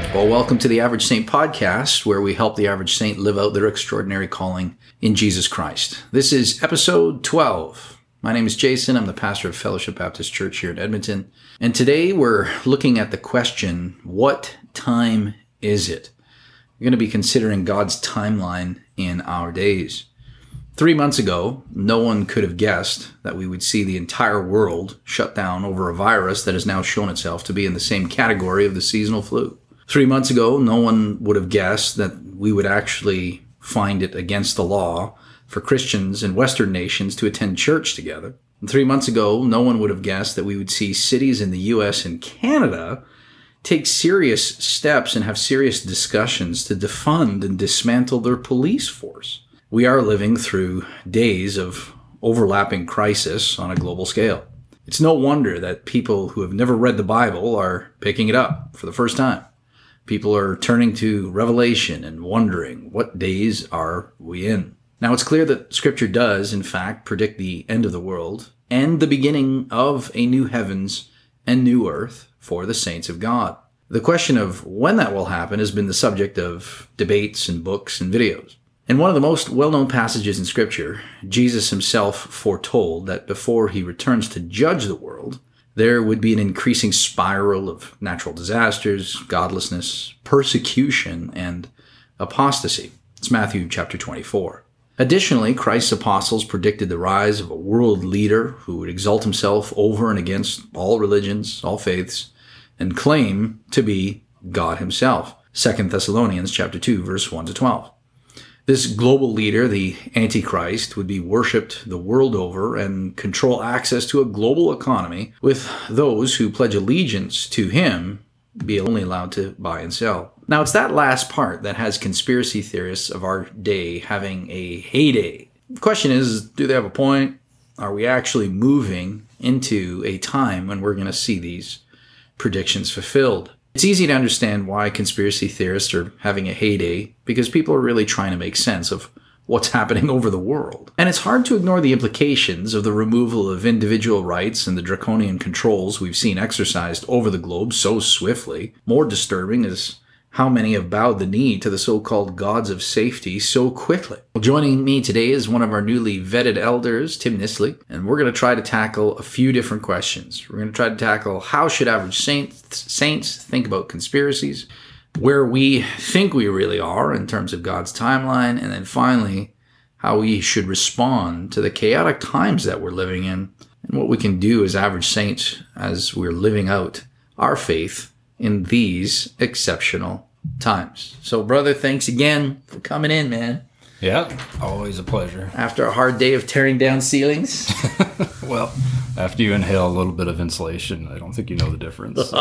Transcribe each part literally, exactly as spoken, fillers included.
Well, welcome to the Average Saint podcast, where we help the average saint live out their extraordinary calling in Jesus Christ. This is episode twelve. My name is Jason. I'm the pastor of Fellowship Baptist Church here in Edmonton. And today we're looking at the question, what time is it? We're going to be considering God's timeline in our days. Three months ago, no one could have guessed that we would see the entire world shut down over a virus that has now shown itself to be in the same category of the seasonal flu. Three months ago, no one would have guessed that we would actually find it against the law for Christians in Western nations to attend church together. And three months ago, no one would have guessed that we would see cities in the U S and Canada take serious steps and have serious discussions to defund and dismantle their police force. We are living through days of overlapping crisis on a global scale. It's no wonder that people who have never read the Bible are picking it up for the first time. People are turning to Revelation and wondering, what days are we in? Now, it's clear that Scripture does, in fact, predict the end of the world and the beginning of a new heavens and new earth for the saints of God. The question of when that will happen has been the subject of debates and books and videos. In one of the most well-known passages in Scripture, Jesus himself foretold that before he returns to judge the world, there would be an increasing spiral of natural disasters, godlessness, persecution, and apostasy. It's Matthew chapter twenty-four. Additionally, Christ's apostles predicted the rise of a world leader who would exalt himself over and against all religions, all faiths, and claim to be God himself. Second Thessalonians chapter two, verse one to twelve. This global leader, the Antichrist, would be worshipped the world over and control access to a global economy, with those who pledge allegiance to him be only allowed to buy and sell. Now, it's that last part that has conspiracy theorists of our day having a heyday. The question is, do they have a point? Are we actually moving into a time when we're going to see these predictions fulfilled? It's easy to understand why conspiracy theorists are having a heyday, because people are really trying to make sense of what's happening over the world. And it's hard to ignore the implications of the removal of individual rights and the draconian controls we've seen exercised over the globe so swiftly. More disturbing is how many have bowed the knee to the so-called gods of safety so quickly. Well, joining me today is one of our newly vetted elders, Tim Nisley, and we're going to try to tackle a few different questions. We're going to try to tackle how should average saints, saints think about conspiracies, where we think we really are in terms of God's timeline, and then finally, how we should respond to the chaotic times that we're living in, and what we can do as average saints as we're living out our faith in these exceptional times. So, brother, thanks again for coming in, man. Yeah, always a pleasure. After a hard day of tearing down ceilings. Well, after you inhale a little bit of insulation, I don't think you know the difference. So.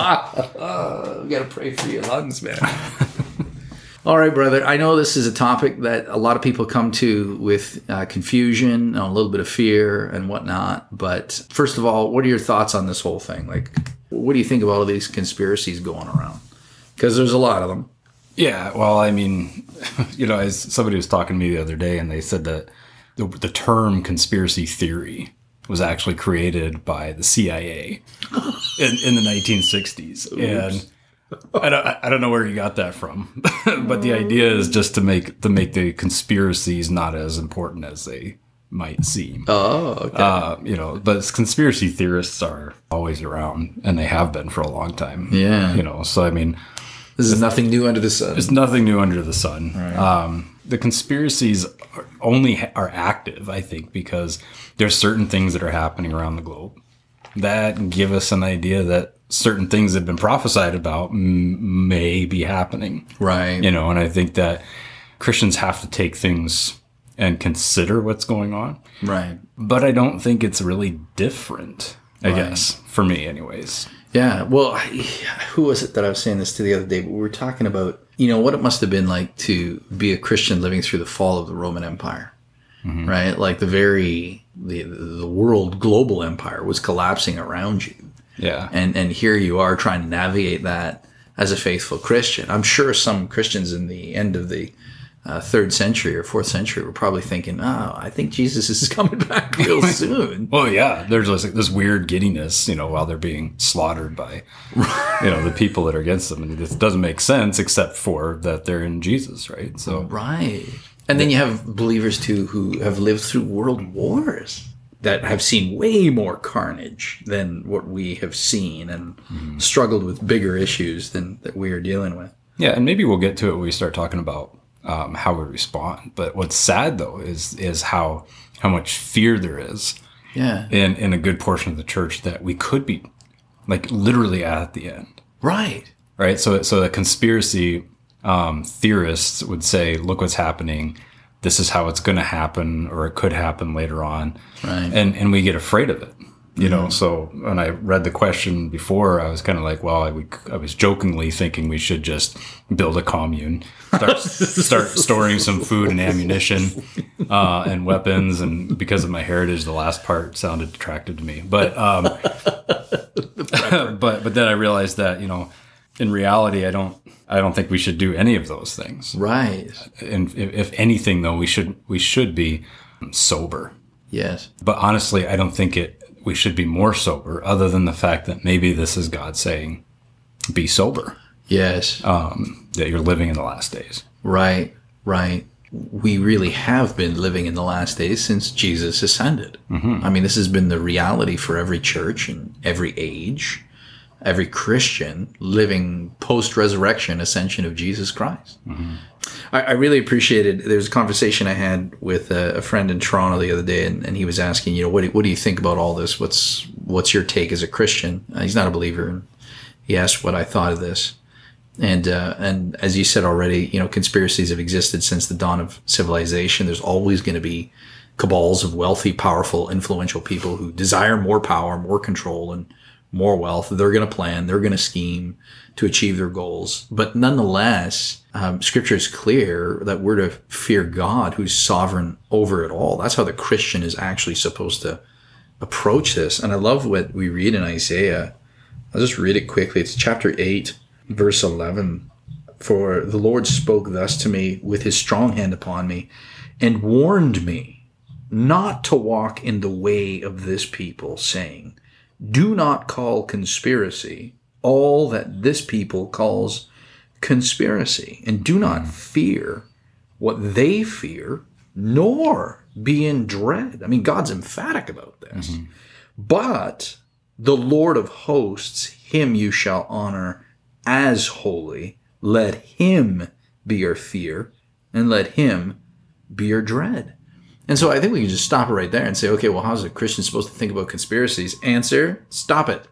uh, we got to pray for your lungs, man. All right, brother. I know this is a topic that a lot of people come to with uh, confusion, a little bit of fear and whatnot. But first of all, what are your thoughts on this whole thing? Like, what do you think of all of these conspiracies going around? Because there's a lot of them. Yeah, well, I mean, you know, as somebody was talking to me the other day, and they said that the, the term conspiracy theory was actually created by the C I A in, in the nineteen sixties. Oops. And I don't, I don't know where you got that from, but the idea is just to make to make the conspiracies not as important as they might seem. Oh, okay. Uh, you know, but conspiracy theorists are always around, and they have been for a long time. Yeah. You know, so I mean, this is nothing new under the sun. There's nothing new under the sun. Right. Um, the conspiracies are only ha- are active, I think, because there's certain things that are happening around the globe that give us an idea that certain things that have been prophesied about m- may be happening. Right. You know, and I think that Christians have to take things and consider what's going on. Right. But I don't think it's really different, I Right. guess, for me anyways. Yeah. Well, who was it that I was saying this to the other day? But we were talking about, you know, what it must have been like to be a Christian living through the fall of the Roman Empire. Mm-hmm. Right? Like the very, the the world global empire was collapsing around you. Yeah. And and here you are trying to navigate that as a faithful Christian. I'm sure some Christians in the end of the uh, third century or fourth century were probably thinking, oh, I think Jesus is coming back real soon. Well, yeah, there's this, this weird giddiness, you know, while they're being slaughtered by, you know, the people that are against them. And this doesn't make sense except for that they're in Jesus, right? So right. And then you have believers, too, who have lived through world wars that have seen way more carnage than what we have seen and mm-hmm. struggled with bigger issues than that we are dealing with. Yeah, and maybe we'll get to it when we start talking about um, how we respond. But what's sad, though, is is how how much fear there is yeah. in, in a good portion of the church that we could be, like, literally at the end. Right. Right? So, so the conspiracy um, theorists would say, look what's happening. This is how it's going to happen, or it could happen later on. Right. And and we get afraid of it, you mm-hmm. know. So when I read the question before, I was kind of like, well, I, would, I was jokingly thinking we should just build a commune, start, start storing some food and ammunition uh, and weapons. And because of my heritage, the last part sounded attractive to me. But um, but but then I realized that, you know, in reality, I don't. I don't think we should do any of those things. Right. And if, if anything, though, we should we should be sober. Yes. But honestly, I don't think it. We should be more sober, other than the fact that maybe this is God saying, "Be sober." Yes. Um, that you're living in the last days. Right. Right. We really have been living in the last days since Jesus ascended. Mm-hmm. I mean, this has been the reality for every church and every age. Every Christian living post-resurrection ascension of Jesus Christ. Mm-hmm. I, I really appreciated, there was a conversation I had with a, a friend in Toronto the other day, and, and he was asking, you know, what do, what do you think about all this? What's what's your take as a Christian? Uh, he's not a believer. And he asked what I thought of this. And uh, and as you said already, you know, conspiracies have existed since the dawn of civilization. There's always going to be cabals of wealthy, powerful, influential people who desire more power, more control, and more wealth. They're going to plan, they're going to scheme to achieve their goals. But nonetheless, um, Scripture is clear that we're to fear God, who's sovereign over it all. That's how the Christian is actually supposed to approach this. And I love what we read in Isaiah. I'll just read it quickly. It's chapter eight, verse eleven. For the Lord spoke thus to me with his strong hand upon me, and warned me not to walk in the way of this people, saying, do not call conspiracy all that this people calls conspiracy, and do not fear what they fear, nor be in dread. I mean, God's emphatic about this. Mm-hmm. But the Lord of hosts, him you shall honor as holy. Let him be your fear, and let him be your dread. And so I think we can just stop it right there and say, okay, well, how's a Christian supposed to think about conspiracies? Answer, stop it.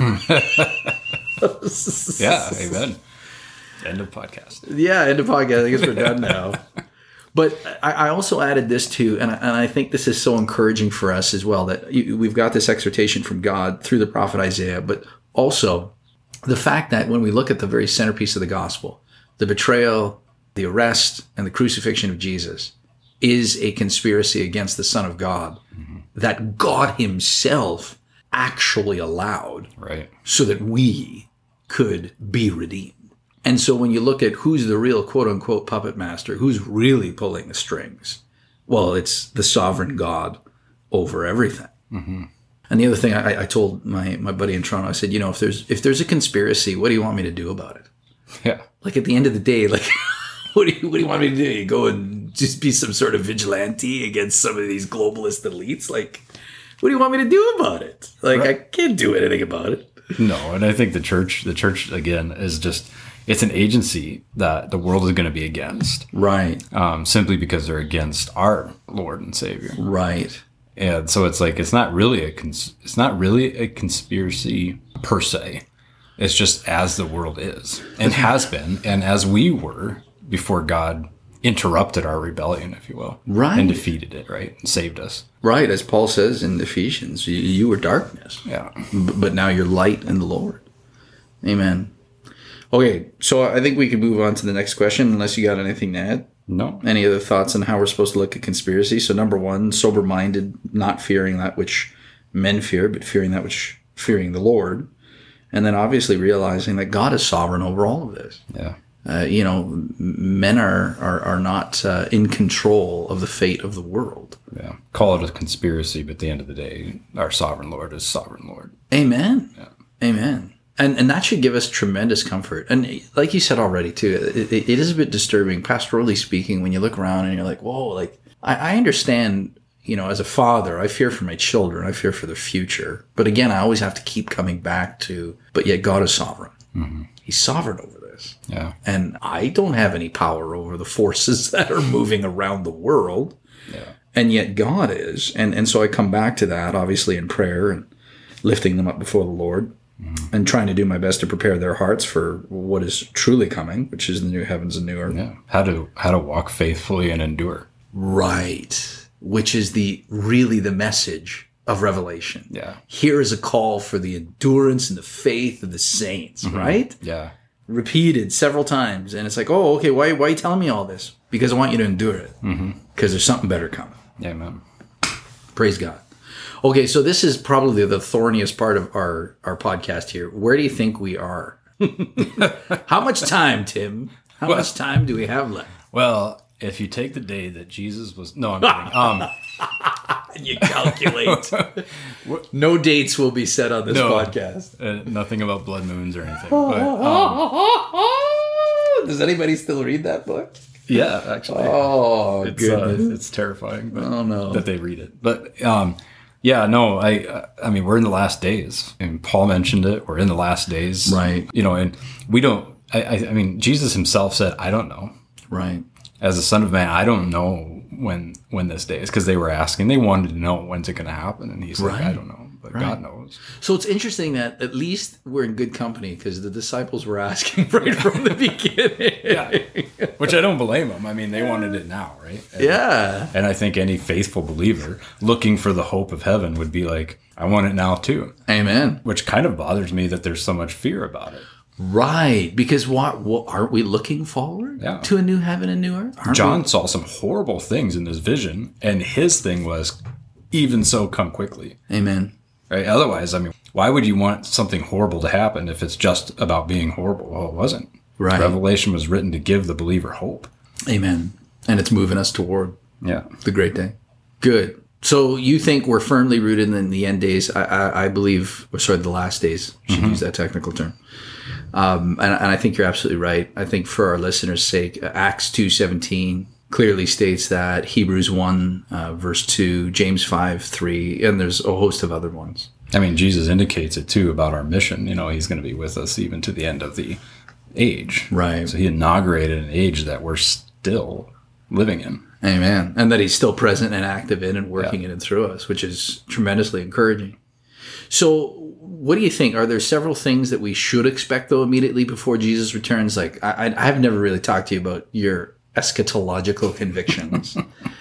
Yeah, amen. End of podcast. Yeah, end of podcast. I guess we're done now. But I, I also added this too, and I, and I think this is so encouraging for us as well, that you, we've got this exhortation from God through the prophet Isaiah, but also the fact that when we look at the very centerpiece of the gospel, the betrayal, the arrest, and the crucifixion of Jesus, is a conspiracy against the Son of God mm-hmm. that God himself actually allowed right. so that we could be redeemed. And so when you look at who's the real quote-unquote puppet master, who's really pulling the strings, well, it's the sovereign God over everything. Mm-hmm. And the other thing I, I told my, my buddy in Toronto, I said, you know, if there's if there's a conspiracy, what do you want me to do about it? Yeah. Like at the end of the day, like... What do you what do you want me to do? You go and just be some sort of vigilante against some of these globalist elites? Like, what do you want me to do about it? Like, right. I can't do anything about it. No, and I think the church, the church again, is just it's an agency that the world is going to be against, right? Um, simply because they're against our Lord and Savior, right? And so it's like it's not really a cons- it's not really a conspiracy per se. It's just as the world is and has been, and as we were. Before God interrupted our rebellion, if you will. Right. And defeated it, right? And saved us. Right. As Paul says in Ephesians, you, you were darkness. Yeah. But now you're light in the Lord. Amen. Okay. So I think we can move on to the next question, unless you got anything to add. No. Any other thoughts on how we're supposed to look at conspiracy? So number one, sober-minded, not fearing that which men fear, but fearing that which, fearing the Lord. And then obviously realizing that God is sovereign over all of this. Yeah. Uh, you know, men are are, are not uh, in control of the fate of the world. Yeah. Call it a conspiracy, but at the end of the day, our sovereign Lord is sovereign Lord. Amen. Yeah. Amen. And and that should give us tremendous comfort. And like you said already, too, it, it is a bit disturbing, pastorally speaking, when you look around and you're like, whoa, like, I, I understand, you know, as a father, I fear for my children. I fear for their future. But again, I always have to keep coming back to, but yet God is sovereign. Mm-hmm. He's sovereign over this. Yeah. And I don't have any power over the forces that are moving around the world. Yeah. And yet God is. And and so I come back to that, obviously, in prayer and lifting them up before the Lord, mm-hmm. and trying to do my best to prepare their hearts for what is truly coming, which is the new heavens and new earth. Yeah. How to how to walk faithfully and endure. Right. Which is the really the message of Revelation. Yeah. Here is a call for the endurance and the faith of the saints, mm-hmm. right? Yeah. Repeated several times. And it's like, oh, okay, why, why are you telling me all this? Because I want you to endure it. Because mm-hmm. there's something better coming. Amen. Praise God. Okay, so this is probably the thorniest part of our, our podcast here. Where do you think we are? How much time, Tim? How well, much time do we have left? Well, if you take the day that Jesus was... No, I'm kidding. Um, you calculate. No dates will be set on this no, podcast. Uh, nothing about blood moons or anything. But, um, does anybody still read that book? Yeah, actually. Oh, it's, goodness. Uh, it's terrifying but, oh, no. that they read it. But, um, yeah, no, I I mean, we're in the last days. And Paul mentioned it. We're in the last days. Right. You know, and we don't... I, I, I mean, Jesus himself said, I don't know. Right. As a son of man, I don't know when when this day is, because they were asking. They wanted to know when's it going to happen. And he's right. like, I don't know. But right. God knows. So it's interesting that at least we're in good company, because the disciples were asking right from the beginning. Yeah. Which I don't blame them. I mean, they wanted it now, right? And, yeah. And I think any faithful believer looking for the hope of heaven would be like, I want it now too. Amen. Which kind of bothers me that there's so much fear about it. Right. Because what, what aren't we looking forward yeah. to a new heaven and new earth? Aren't John we? saw some horrible things in this vision, and his thing was, even so, come quickly. Amen. Right? Otherwise, I mean, why would you want something horrible to happen if it's just about being horrible? Well, it wasn't. Right. Revelation was written to give the believer hope. Amen. And it's moving us toward yeah. the great day. Good. So you think we're firmly rooted in the end days? I, I, I believe, or sorry, the last days. I should mm-hmm. use that technical term. Um, and, and I think you're absolutely right. I think for our listeners' sake, Acts two seventeen clearly states that, Hebrews one, uh, verse two, James five, three, and there's a host of other ones. I mean, Jesus indicates it too about our mission. You know, he's going to be with us even to the end of the age. Right. So he inaugurated an age that we're still living in. Amen. And that he's still present and active in and working yeah. in and through us, which is tremendously encouraging. So what do you think? Are there several things that we should expect, though, immediately before Jesus returns? Like, I, I've never really talked to you about your eschatological convictions.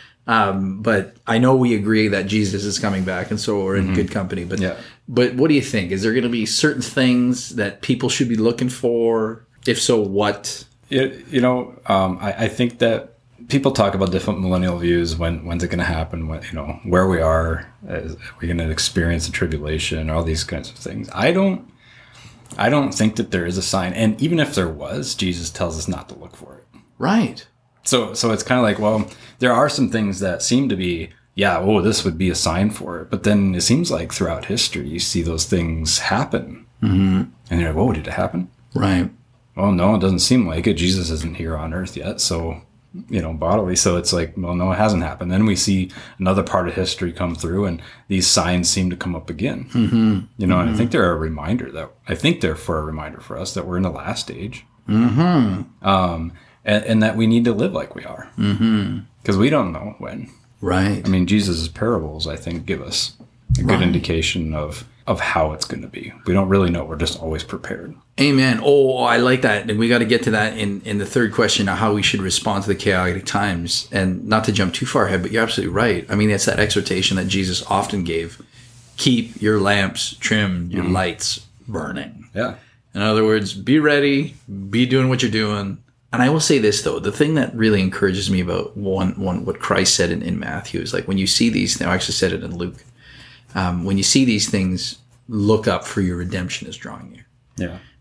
um, but I know we agree that Jesus is coming back, and so we're in mm-hmm. good company. But, yeah. but what do you think? Is there going to be certain things that people should be looking for? If so, what? It, you know, um, I, I think that people talk about different millennial views. When when's it going to happen? When, you know, where we are, is, are we going to experience the tribulation? All these kinds of things. I don't. I don't think that there is a sign. And even if there was, Jesus tells us not to look for it. Right. So so it's kind of like, well, there are some things that seem to be, yeah, oh, this would be a sign for it. But then it seems like throughout history, you see those things happen. Mm-hmm. And you're like, whoa, did it happen? Right. Well, no, it doesn't seem like it. Jesus isn't here on earth yet. So, you know, bodily. So it's like, well, no, it hasn't happened. Then we see another part of history come through, and these signs seem to come up again. Mm-hmm. You know, mm-hmm. and I think they're a reminder that, I think they're for a reminder for us that we're in the last stage. Mm-hmm. Um, and, and that we need to live like we are. Mm-hmm. Because we don't know when. Right. I mean, Jesus' parables, I think, give us a good right. indication of, of how it's going to be. We don't really know. We're just always prepared. Amen. Oh, I like that. And we got to get to that in, in the third question, how we should respond to the chaotic times. And not to jump too far ahead, but you're absolutely right. I mean, that's that exhortation that Jesus often gave. Keep your lamps trimmed, your mm-hmm. lights burning. Yeah. In other words, be ready, be doing what you're doing. And I will say this, though. The thing that really encourages me about one, one what Christ said in, in Matthew is like, when you see these, now I actually said it in Luke, um, when you see these things, look up, for your redemption is drawing near. Yeah.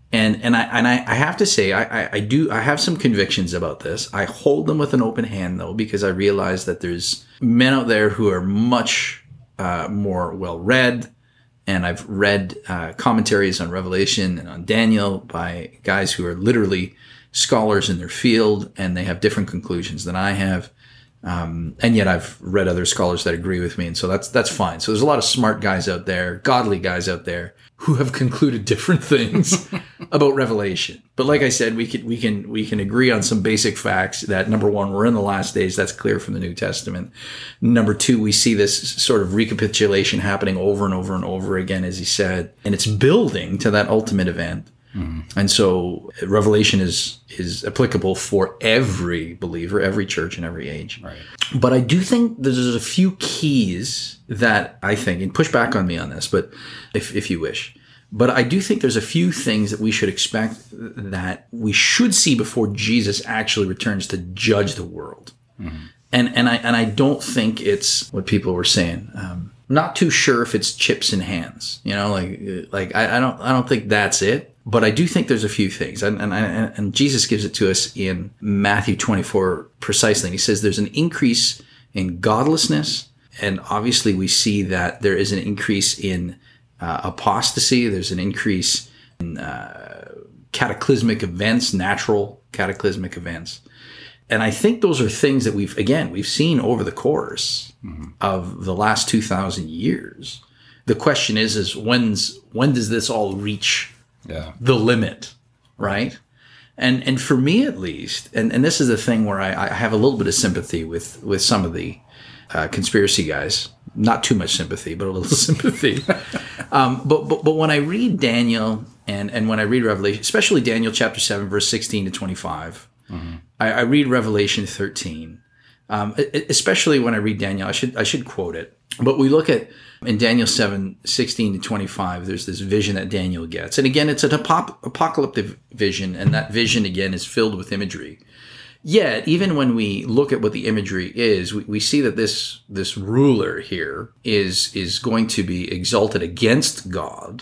And and I and I, I have to say I, I, I do I have some convictions about this. I hold them with an open hand though, because I realize that there's men out there who are much uh, more well read, and I've read uh, commentaries on Revelation and on Daniel by guys who are literally scholars in their field, and they have different conclusions than I have. Um, and yet I've read other scholars that agree with me. And so that's, that's fine. So there's a lot of smart guys out there, godly guys out there who have concluded different things about Revelation. But like I said, we can, we can, we can agree on some basic facts that number one, we're in the last days. That's clear from the New Testament. Number two, we see this sort of recapitulation happening over and over and over again, as he said, and it's building to that ultimate event. Mm-hmm. And so Revelation is is applicable for every believer, every church, and every age. Right. But I do think there's a few keys that I think, and push back on me on this, but if if you wish. But I do think there's a few things that we should expect that we should see before Jesus actually returns to judge the world. Mm-hmm. And and I and I don't think it's what people were saying. Um, not too sure if it's chips in hands. You know, like like I, I don't I don't think that's it. But I do think there's a few things, and and, and Jesus gives it to us in Matthew twenty-four precisely. And he says there's an increase in godlessness, and obviously we see that there is an increase in uh, apostasy. There's an increase in uh, cataclysmic events, natural cataclysmic events. And I think those are things that we've, again, we've seen over the course mm-hmm. of the last two thousand years. The question is, is when's when does this all reach Yeah. the limit, right? And and for me at least, and, and this is the thing where I, I have a little bit of sympathy with, with some of the uh, conspiracy guys. Not too much sympathy, but a little sympathy. um, but, but but when I read Daniel and, and when I read Revelation, especially Daniel chapter seven, verse sixteen to twenty-five, mm-hmm. I, I read Revelation thirteen. Um, especially when I read Daniel, I should I should quote it. But we look at in Daniel seven, sixteen to twenty-five, there's this vision that Daniel gets. And again, it's an apop- apocalyptic vision, and that vision, again, is filled with imagery. Yet, even when we look at what the imagery is, we, we see that this this ruler here is, is going to be exalted against God.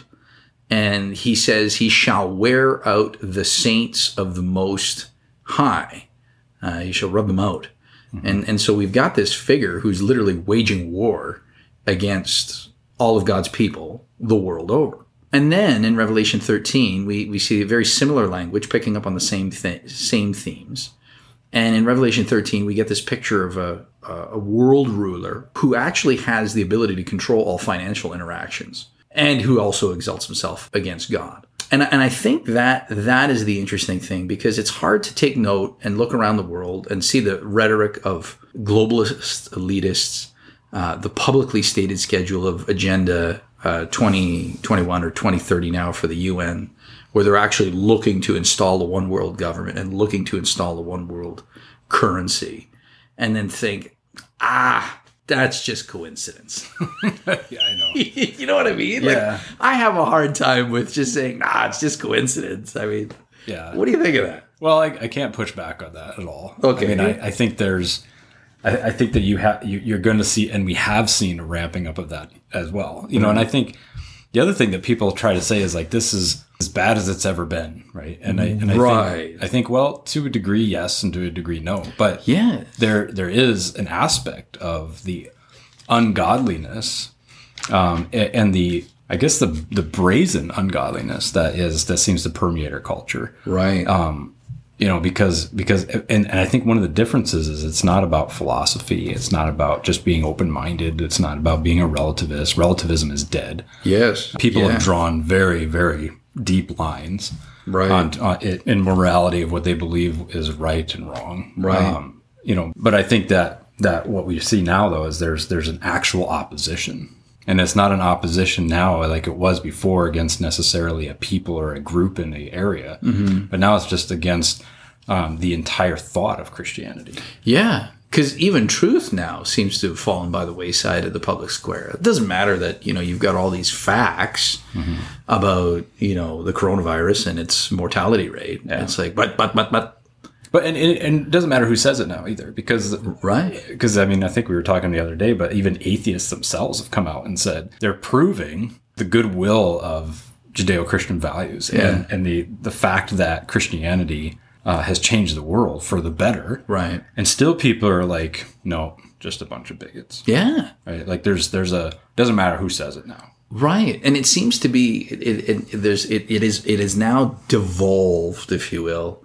And he says, he shall wear out the saints of the Most High. Uh, he shall rub them out. Mm-hmm. And, and so we've got this figure who's literally waging war against all of God's people the world over. And then in Revelation thirteen, we, we see a very similar language picking up on the same th- same themes. And in Revelation thirteen, we get this picture of a, a world ruler who actually has the ability to control all financial interactions and who also exalts himself against God. And, and I think that that is the interesting thing, because it's hard to take note and look around the world and see the rhetoric of globalist elitists, Uh, the publicly stated schedule of Agenda uh, twenty twenty-one or twenty thirty now for the U N, where they're actually looking to install a one world government and looking to install a one world currency, and then think, ah, that's just coincidence. Yeah, I know. You know what I mean? Yeah. Like, I have a hard time with just saying, nah, it's just coincidence. I mean, yeah. What do you think of that? Well, I, I can't push back on that at all. Okay. I mean, I, I think there's... I think that you have you, you're going to see, and we have seen a ramping up of that as well. You know, mm-hmm. and I think the other thing that people try to say is like, this is as bad as it's ever been, right? And I and I right. think I think well, to a degree, yes, and to a degree, no. But yeah, there there is an aspect of the ungodliness, um, and the I guess the the brazen ungodliness that is that seems to permeate our culture, right? Um, You know, because, because, and, and I think one of the differences is it's not about philosophy. It's not about just being open-minded. It's not about being a relativist. Relativism is dead. Yes. People yeah. have drawn very, very deep lines right. on, on it, in morality of what they believe is right and wrong. Right. Um, you know, but I think that, that what we see now though is there's, there's an actual opposition. And it's not an opposition now like it was before against necessarily a people or a group in the area. Mm-hmm. But now it's just against um, the entire thought of Christianity. Yeah, because even truth now seems to have fallen by the wayside of the public square. It doesn't matter that, you know, you've got all these facts mm-hmm. about, you know, the coronavirus and its mortality rate. Yeah. It's like, but, but, but, but. But and, and it doesn't matter who says it now either, because right because I mean I think we were talking the other day, but even atheists themselves have come out and said they're proving the goodwill of Judeo-Christian values. Yeah. And, and the, the fact that Christianity uh, has changed the world for the better. Right. And still people are like, no, just a bunch of bigots. Yeah. Right? Like there's, there's a, doesn't matter who says it now. Right. And it seems to be, it, it, it there's, it, it is, it is now devolved, if you will,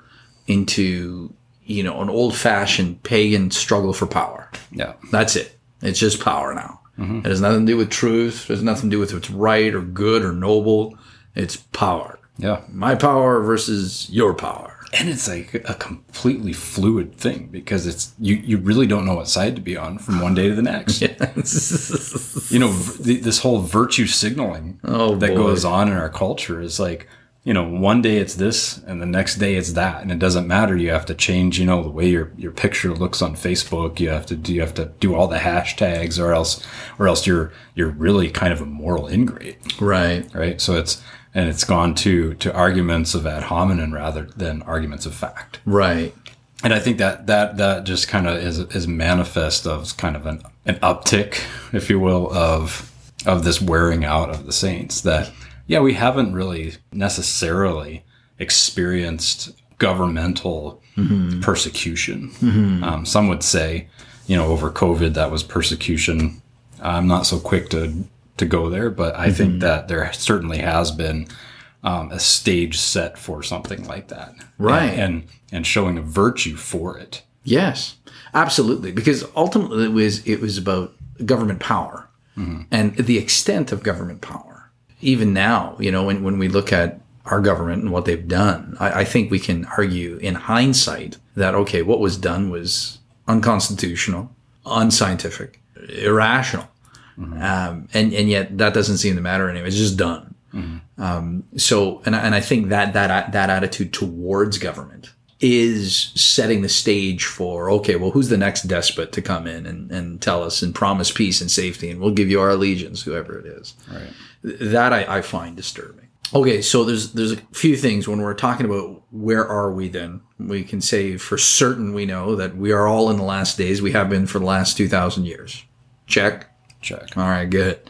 into, you know, an old fashioned pagan struggle for power. Yeah. That's it. It's just power now. Mm-hmm. It has nothing to do with truth. It has nothing to do with what's right or good or noble. It's power. Yeah. My power versus your power. And it's like a completely fluid thing because it's you, you really don't know what side to be on from one day to the next. Yes. You know, v- this whole virtue signaling oh, that boy. goes on in our culture is like, you know, one day it's this and the next day it's that. And it doesn't matter. You have to change, you know, the way your, your picture looks on Facebook. You have to do, you have to do all the hashtags or else, or else you're, you're really kind of a moral ingrate. Right. Right. So it's, and it's gone to, to arguments of ad hominem rather than arguments of fact. Right. And I think that, that, that just kind of is, is manifest of kind of an, an uptick, if you will, of, of this wearing out of the saints that, yeah, we haven't really necessarily experienced governmental mm-hmm. persecution. Mm-hmm. Um, some would say, you know, over COVID, that was persecution. I'm not so quick to, to go there, but I mm-hmm. think that there certainly has been um, a stage set for something like that. Right. And, and, and showing a virtue for it. Yes, absolutely. Because ultimately it was, it was about government power mm-hmm. and the extent of government power. Even now, you know, when, when we look at our government and what they've done, I, I think we can argue in hindsight that, okay, what was done was unconstitutional, unscientific, irrational. Mm-hmm. Um, and, and yet that doesn't seem to matter anyway. It's just done. Mm-hmm. Um, so, and, and I think that, that, that attitude towards government is setting the stage for, okay, well, who's the next despot to come in and, and tell us and promise peace and safety, and we'll give you our allegiance, whoever it is. Right. That I, I find disturbing. Okay, so there's there's a few things when we're talking about where are we then. We can say for certain we know that we are all in the last days. We have been for the last two thousand years. Check. Check. All right, good.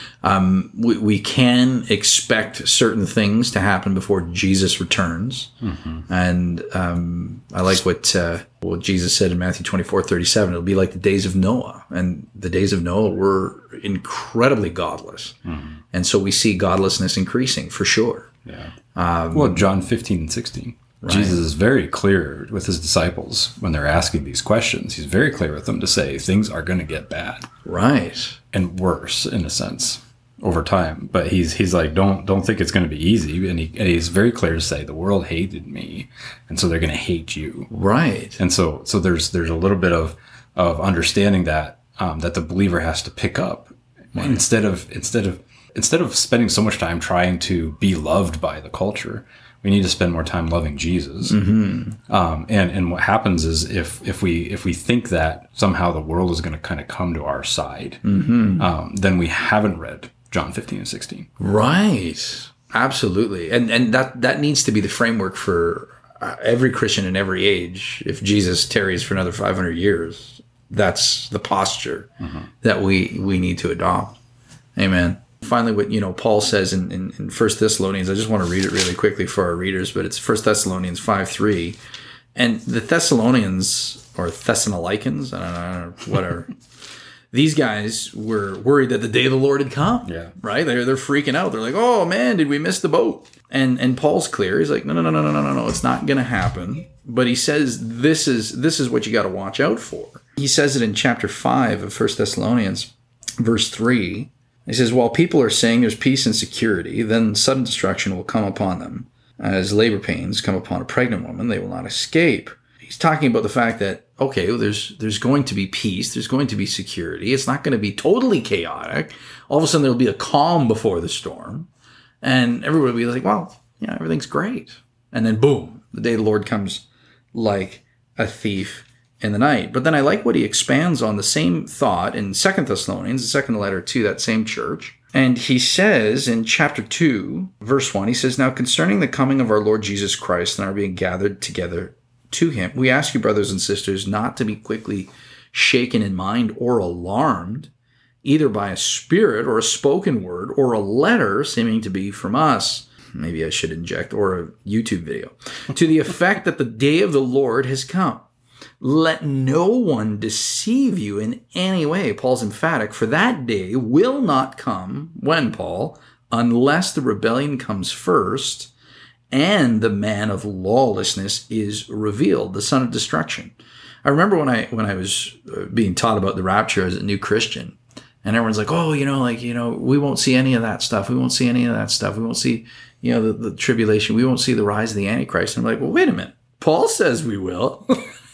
Um, we, we can expect certain things to happen before Jesus returns. Mm-hmm. And um, I like what uh, what Jesus said in Matthew twenty-four thirty-seven. It'll be like the days of Noah. And the days of Noah were incredibly godless. Mm-hmm. And so we see godlessness increasing for sure. Yeah. Um, well, John fifteen and sixteen. Right. Jesus is very clear with his disciples when they're asking these questions. He's very clear with them to say things are going to get bad. Right. And worse, in a sense, over time. But he's he's like, don't don't think it's going to be easy. And, he, and he's very clear to say the world hated me, and so they're going to hate you. Right. And so so there's there's a little bit of of understanding that um, that the believer has to pick up right. instead of instead of instead of spending so much time trying to be loved by the culture. We need to spend more time loving Jesus. Mm-hmm. Um, and, and what happens is if, if we, if we think that somehow the world is going to kind of come to our side, mm-hmm. um, then we haven't read John fifteen and sixteen. Right. Absolutely. And, and that, that needs to be the framework for every Christian in every age. If Jesus tarries for another five hundred years, that's the posture mm-hmm. that we, we need to adopt. Amen. Finally, what you know, Paul says in, in, in First Thessalonians, I just want to read it really quickly for our readers, but it's First Thessalonians five three. And the Thessalonians, or Thessalonians, I don't know, I don't know whatever, these guys were worried that the day of the Lord had come. Yeah. Right? They're, they're freaking out. They're like, oh man, did we miss the boat? And and Paul's clear. He's like, no, no, no, no, no, no, no, no, it's not going to happen. But he says this is this is what you got to watch out for. He says it in chapter five of First Thessalonians, verse three. He says, while people are saying there's peace and security, then sudden destruction will come upon them. As labor pains come upon a pregnant woman, they will not escape. He's talking about the fact that, okay, well, there's there's going to be peace, there's going to be security. It's not going to be totally chaotic. All of a sudden, there'll be a calm before the storm. And everybody will be like, well, yeah, everything's great. And then, boom, the day of the Lord comes like a thief in the night. But then I like what he expands on the same thought in Second Thessalonians, the second letter to that same church. And he says in chapter two, verse one, he says, now concerning the coming of our Lord Jesus Christ and our being gathered together to him, we ask you, brothers and sisters, not to be quickly shaken in mind or alarmed, either by a spirit or a spoken word or a letter seeming to be from us, maybe I should inject, or a YouTube video, to the effect that the day of the Lord has come. Let no one deceive you in any way. Paul's emphatic. For that day will not come, when, Paul, unless the rebellion comes first and the man of lawlessness is revealed, the son of destruction. I remember when I when I was being taught about the rapture as a new Christian, and everyone's like, oh, you know, like, you know, we won't see any of that stuff. We won't see any of that stuff. We won't see, you know, the, the tribulation. We won't see the rise of the Antichrist. And I'm like, well, wait a minute. Paul says we will.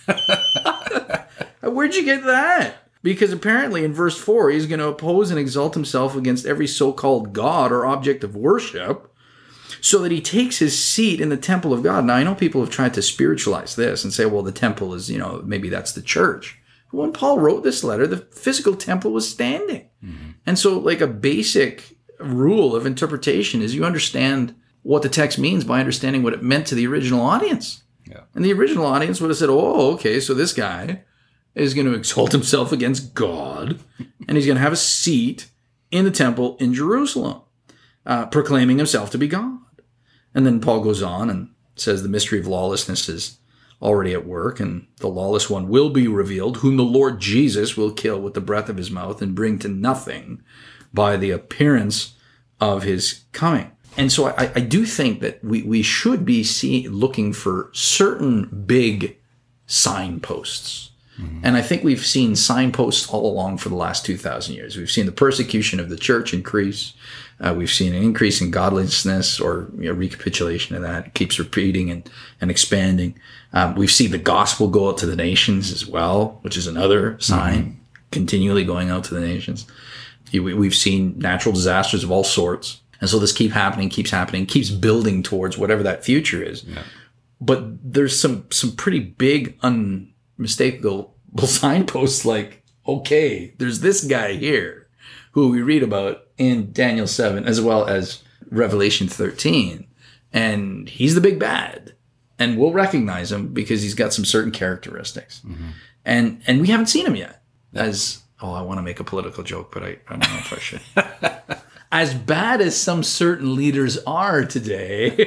Where'd you get that? Because apparently in verse four, he's going to oppose and exalt himself against every so-called God or object of worship, so that he takes his seat in the temple of God. Now, I know people have tried to spiritualize this and say, well, the temple is, you know, maybe that's the church. When Paul wrote this letter, the physical temple was standing. Mm-hmm. And so, like, a basic rule of interpretation is you understand what the text means by understanding what it meant to the original audience. Yeah. And the original audience would have said, oh, okay, so this guy is going to exalt himself against God, and he's going to have a seat in the temple in Jerusalem, uh, proclaiming himself to be God. And then Paul goes on and says the mystery of lawlessness is already at work, and the lawless one will be revealed, whom the Lord Jesus will kill with the breath of his mouth and bring to nothing by the appearance of his coming. And so I, I do think that we, we should be see, looking for certain big signposts. Mm-hmm. And I think we've seen signposts all along for the last two thousand years. We've seen the persecution of the church increase. Uh, we've seen an increase in godlessness, or, you know, recapitulation of that. It keeps repeating and, and expanding. Um, we've seen the gospel go out to the nations as well, which is another sign, mm-hmm. continually going out to the nations. We've seen natural disasters of all sorts. And so this keeps happening, keeps happening, keeps building towards whatever that future is. Yeah. But there's some some pretty big, unmistakable signposts like, okay, there's this guy here who we read about in Daniel seven as well as Revelation thirteen. And he's the big bad. And we'll recognize him because he's got some certain characteristics. Mm-hmm. And and we haven't seen him yet. As, oh, I want to make a political joke, but I, I don't know if I should. As bad as some certain leaders are today,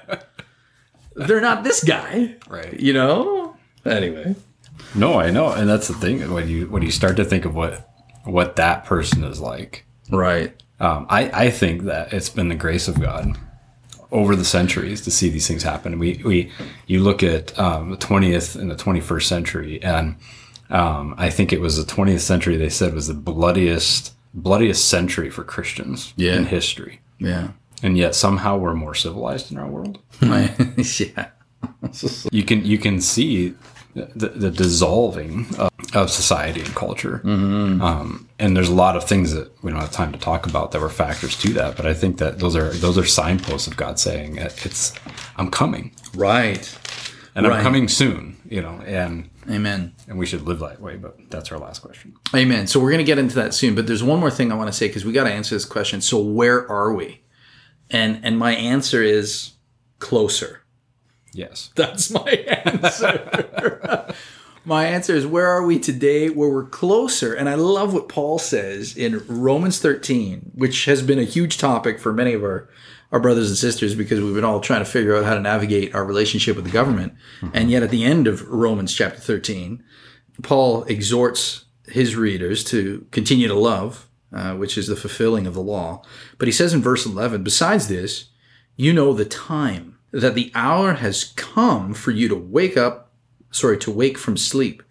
they're not this guy. Right. You know? Anyway. No, I know. And that's the thing. When you when you start to think of what what that person is like. Right. Um, I, I think that it's been the grace of God over the centuries to see these things happen. We we you look at um, the twentieth and the twenty-first century, and um, I think it was the twentieth century they said was the bloodiest bloodiest century for Christians yeah. in history. Yeah. And yet somehow we're more civilized in our world. yeah. You can you can see the, the dissolving of, of society and culture. Mm-hmm. Um, and there's a lot of things that we don't have time to talk about that were factors to that. But I think that those are those are signposts of God saying, it's I'm coming. Right. And right. I'm coming soon, you know, and Amen. And we should live that way, but that's our last question. Amen. So we're going to get into that soon, but there's one more thing I want to say because we got to answer this question. So where are we? And and my answer is closer. Yes. That's my answer. My answer is, where are we today? Where we're closer. And I love what Paul says in Romans thirteen, which has been a huge topic for many of our, our brothers and sisters because we've been all trying to figure out how to navigate our relationship with the government. Mm-hmm. And yet at the end of Romans chapter thirteen, Paul exhorts his readers to continue to love, uh, which is the fulfilling of the law. But he says in verse eleven, besides this, you know the time, that the hour has come for you to wake up, sorry, to wake from sleep.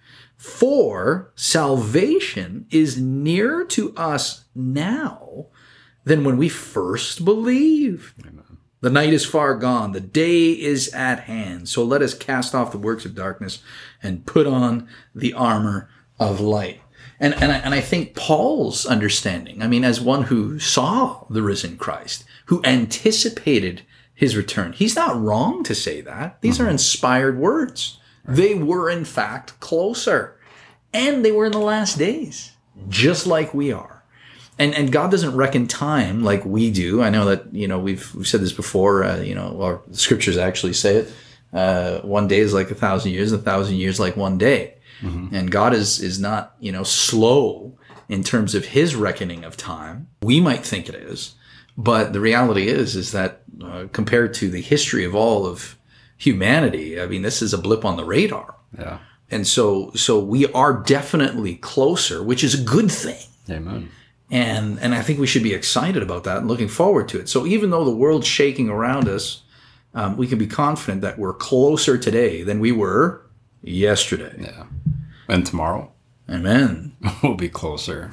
For salvation is nearer to us now than when we first believed. Amen. The night is far gone. The day is at hand. So let us cast off the works of darkness and put on the armor of light. And, and, I, and I think Paul's understanding, I mean, as one who saw the risen Christ, who anticipated his return, he's not wrong to say that. These mm-hmm. are inspired words. Right. They were, in fact, closer. And they were in the last days, just like we are. And and God doesn't reckon time like we do. I know that, you know, we've, we've said this before, uh, you know, or the scriptures actually say it. Uh, one day is like a thousand years, a thousand years like one day. Mm-hmm. And God is is not, you know, slow in terms of his reckoning of time. We might think it is. But the reality is, is that uh, compared to the history of all of humanity, I mean, this is a blip on the radar. Yeah. And so, so we are definitely closer, which is a good thing. Amen. And, and I think we should be excited about that and looking forward to it. So even though the world's shaking around us, um, we can be confident that we're closer today than we were yesterday. Yeah. And tomorrow. Amen. We'll be closer.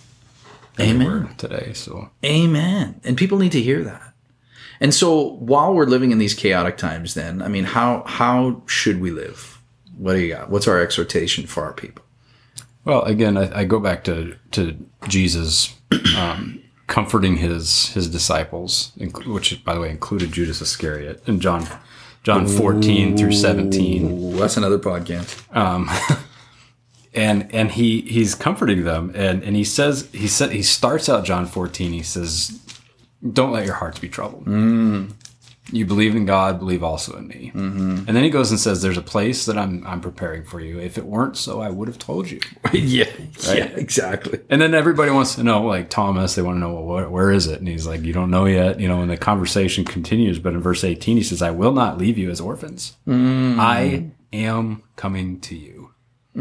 Amen. Today, so. Amen. And people need to hear that. And so while we're living in these chaotic times then, I mean, how how should we live? What do you got? What's our exhortation for our people? Well, again, I, I go back to, to Jesus um, comforting his his disciples, which, by the way, included Judas Iscariot in John John fourteen through seventeen. Ooh, that's another podcast. Um, and and he he's comforting them, and, and he says he said he starts out John fourteen. He says, "Don't let your hearts be troubled. Mm. You believe in God, believe also in me." Mm-hmm. And then he goes and says, "There's a place that I'm I'm preparing for you. If it weren't so, I would have told you." yeah, right? yeah, exactly. And then everybody wants to know, like Thomas, they want to know, well, where, where is it? And he's like, "You don't know yet." You know, and the conversation continues. But in verse eighteen, he says, "I will not leave you as orphans. Mm. I am coming to you."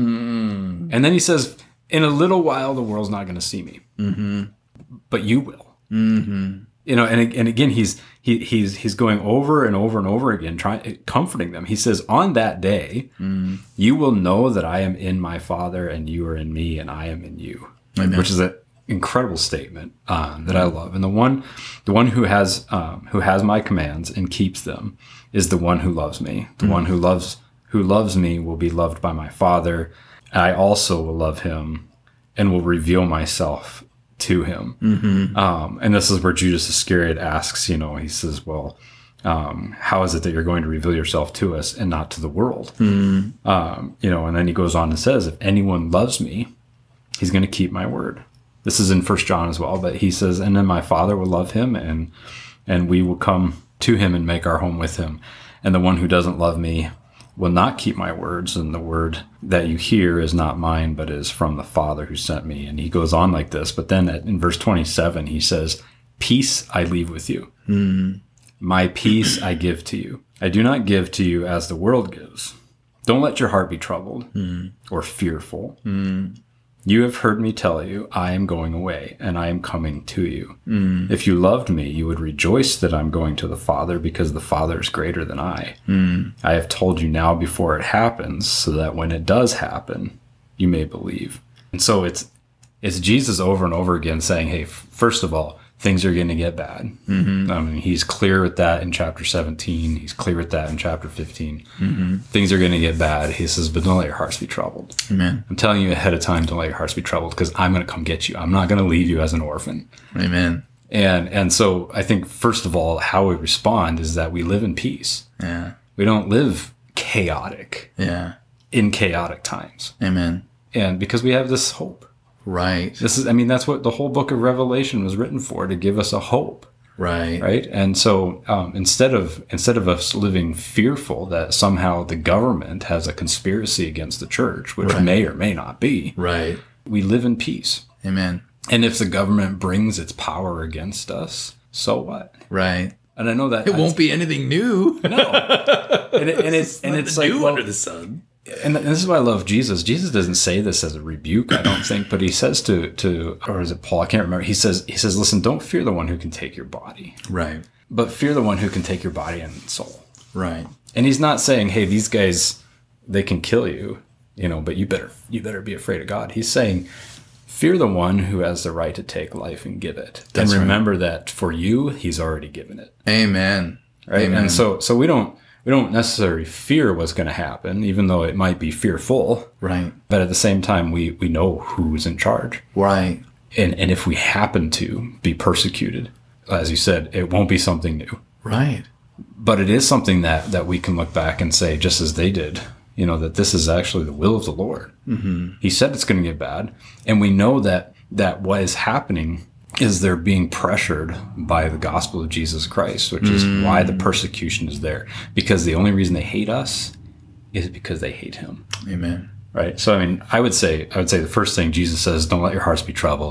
Mm. And then he says, "In a little while, the world's not going to see me, mm-hmm. but you will." Mm-hmm. You know, and and again, he's he he's he's going over and over and over again, trying comforting them. He says, "On that day, mm. you will know that I am in my Father, and you are in me, and I am in you." Amen. Which is an incredible statement um, that I love. And the one, the one who has um, who has my commands and keeps them is the one who loves me. The mm. one who loves who loves me will be loved by my Father. I also will love him, and will reveal myself to him. Mm-hmm. Um, and this is where Judas Iscariot asks, you know, he says, well, um, how is it that you're going to reveal yourself to us and not to the world? Mm-hmm. Um, you know, and then he goes on and says, if anyone loves me, he's going to keep my word. This is in First John as well, but he says, and then my Father will love him, and, and we will come to him and make our home with him. And the one who doesn't love me will not keep my words, and the word that you hear is not mine, but is from the Father who sent me. And he goes on like this. But then at, in verse twenty-seven, he says, peace I leave with you. Mm. My peace I give to you. I do not give to you as the world gives. Don't let your heart be troubled mm. or fearful. Mm. You have heard me tell you, I am going away, and I am coming to you. Mm. If you loved me, you would rejoice that I'm going to the Father, because the Father is greater than I. Mm. I have told you now before it happens, so that when it does happen, you may believe. And so it's it's Jesus over and over again saying, hey, f- first of all, things are going to get bad. Mm-hmm. I mean, he's clear with that in chapter seventeen. He's clear with that in chapter fifteen. Mm-hmm. Things are going to get bad. He says, but don't let your hearts be troubled. Amen. I'm telling you ahead of time, don't let your hearts be troubled, because I'm going to come get you. I'm not going to leave you as an orphan. Amen. And and so I think, first of all, how we respond is that we live in peace. Yeah. We don't live chaotic. Yeah. In chaotic times. Amen. And because we have this hope. Right. This is, I mean, that's what the whole book of Revelation was written for, to give us a hope. Right. Right. And so um, instead of instead of us living fearful that somehow the government has a conspiracy against the church, which right. may or may not be, right, we live in peace. Amen. And if the government brings its power against us, so what? Right. And I know that it won't be anything new. No. And, it, and it's and it's like, new well, under the sun. And this is why I love Jesus. Jesus doesn't say this as a rebuke, I don't think, but he says to, to, or is it Paul? I can't remember. He says, he says, listen, don't fear the one who can take your body. Right. But fear the one who can take your body and soul. Right. And he's not saying, hey, these guys, they can kill you, you know, but you better, you better be afraid of God. He's saying, fear the one who has the right to take life and give it. That's and remember right. that for you, he's already given it. Amen. Right. Amen. And so, so we don't, We don't necessarily fear what's going to happen, even though it might be fearful. Right. But at the same time, we, we know who's in charge. Right. And and if we happen to be persecuted, as you said, it won't be something new. Right. But it is something that, that we can look back and say, just as they did, you know, that this is actually the will of the Lord. Mm-hmm. He said it's going to get bad. And we know that, that what is happening is they're being pressured by the gospel of Jesus Christ, which is mm. why the persecution is there. Because the only reason they hate us is because they hate him. Amen. Right? So, I mean, I would say, I would say the first thing Jesus says, don't let your hearts be troubled.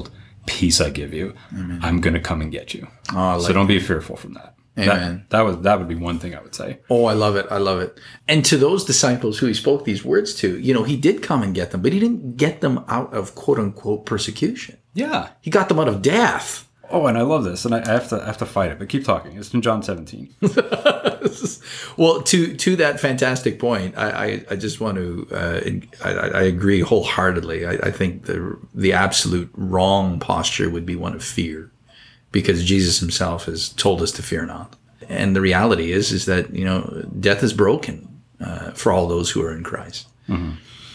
peace I give you. Amen. I'm going to come and get you. Oh, I like so don't be fearful from that. Amen. That, that was that would be one thing I would say. Oh, I love it. I love it. And to those disciples who he spoke these words to, you know, he did come and get them, but he didn't get them out of quote unquote persecution. Yeah. He got them out of death. Oh, and I love this, and I have to I have to fight it, but keep talking. It's in John seventeen. Well, to to that fantastic point, I I, I just want to uh, I, I agree wholeheartedly. I, I think the the absolute wrong posture would be one of fear, because Jesus himself has told us to fear not. And the reality is is that, you know, death is broken uh, for all those who are in Christ. Mm-hmm.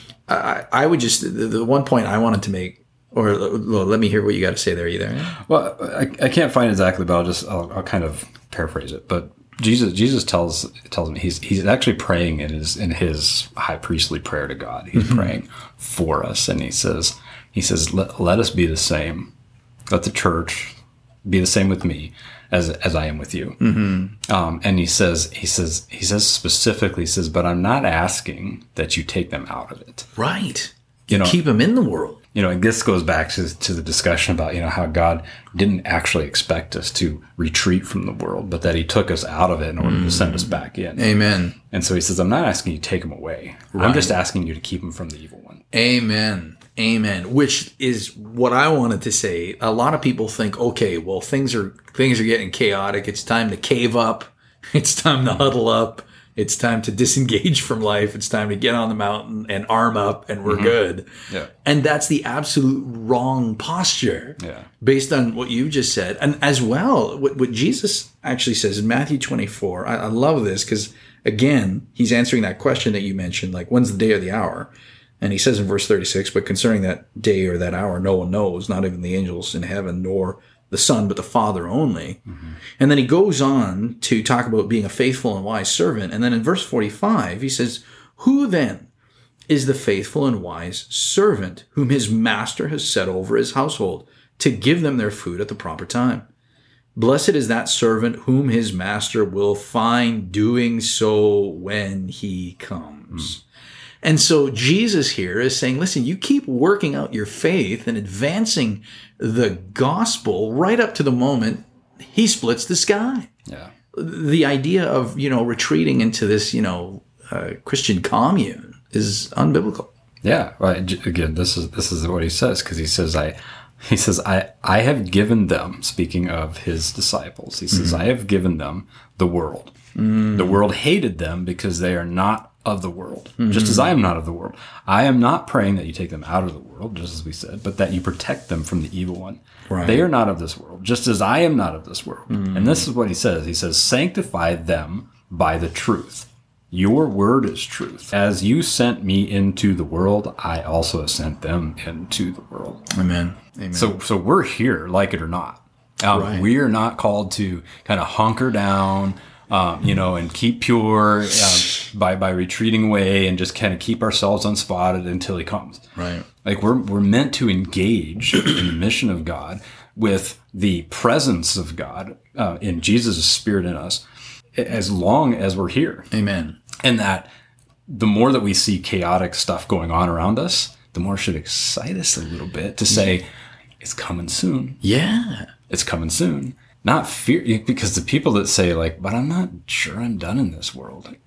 I, I would just the, the one point I wanted to make. Or well, let me hear what you got to say there. Are you there? Well, I, I can't find exactly, but I'll just I'll, I'll kind of paraphrase it. But Jesus Jesus tells tells me he's he's actually praying in his in his high priestly prayer to God. He's mm-hmm. praying for us, and he says he says let, let us be the same. Let the church be the same with me as as I am with you. Mm-hmm. Um, and he says he says he says specifically he says, but I'm not asking that you take them out of it. Right. You know, keep them in the world. You know, and this goes back to, to the discussion about, you know, how God didn't actually expect us to retreat from the world, but that he took us out of it in order mm. to send us back in. Amen. And so he says, I'm not asking you to take them away. Right. I'm just asking you to keep them from the evil one. Amen. Amen. Which is what I wanted to say. A lot of people think, okay, well, things are things are getting chaotic. It's time to cave up. It's time to huddle up. It's time to disengage from life. It's time to get on the mountain and arm up, and we're mm-hmm. good. Yeah. And that's the absolute wrong posture yeah. based on what you just said. And as well, what, what Jesus actually says in Matthew twenty-four, I, I love this because, again, he's answering that question that you mentioned, like, when's the day or the hour? And he says in verse thirty-six, but concerning that day or that hour, no one knows, not even the angels in heaven, nor the Son, but the Father only. Mm-hmm. And then he goes on to talk about being a faithful and wise servant. And then in verse forty-five, he says, who then is the faithful and wise servant whom his master has set over his household to give them their food at the proper time? Blessed is that servant whom his master will find doing so when he comes. Mm. And so Jesus here is saying, listen, you keep working out your faith and advancing the gospel right up to the moment he splits the sky. Yeah. The idea of, you know, retreating into this, you know, uh, Christian commune is unbiblical. Yeah. Right. Again, this is this is what he says, because he says, I he says, I, I have given them, speaking of his disciples, he says, mm-hmm. I have given them the world. Mm. The world hated them because they are not of the world, mm-hmm. just as I am not of the world. I am not praying that you take them out of the world, just as we said, but that you protect them from the evil one. Right. They are not of this world, just as I am not of this world. Mm-hmm. And this is what he says. He says, sanctify them by the truth. Your word is truth. As you sent me into the world, I also have sent them into the world. Amen. Amen. So, so we're here, like it or not. Um, right. We are not called to kind of hunker down, Um, you know, and keep pure um, by by retreating away and just kind of keep ourselves unspotted until he comes. Right. Like we're we're meant to engage in the mission of God with the presence of God uh, in Jesus' Spirit in us, as long as we're here. Amen. And that the more that we see chaotic stuff going on around us, the more it should excite us a little bit to say, it's coming soon. Yeah. It's coming soon. Not fear, because the people that say, like, but I'm not sure I'm done in this world. Like,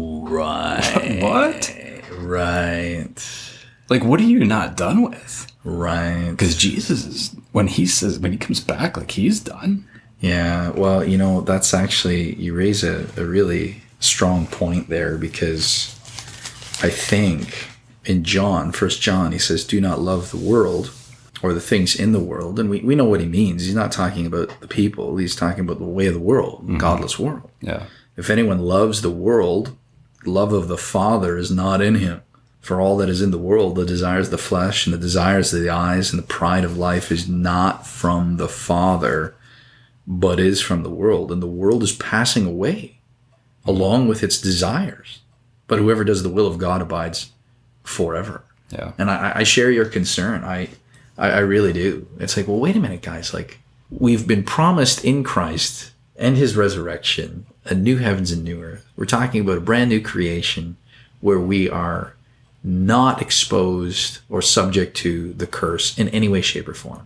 right. What? Right. Like, what are you not done with? Right. Because Jesus is, when he says, when he comes back, like, he's done. Yeah. Well, you know, that's actually, you raise a, a really strong point there, because I think in John, First John, he says, do not love the world or the things in the world. And we, we know what he means. He's not talking about the people. He's talking about the way of the world, mm-hmm. godless world. Yeah. If anyone loves the world, love of the Father is not in him. For all that is in the world, the desires of the flesh and the desires of the eyes and the pride of life is not from the Father, but is from the world. And the world is passing away along with its desires. But whoever does the will of God abides forever. Yeah. And I, I share your concern. I I, I really do. It's like, well, wait a minute, guys. Like, we've been promised in Christ and his resurrection a new heavens and new earth. We're talking about a brand new creation where we are not exposed or subject to the curse in any way, shape, or form.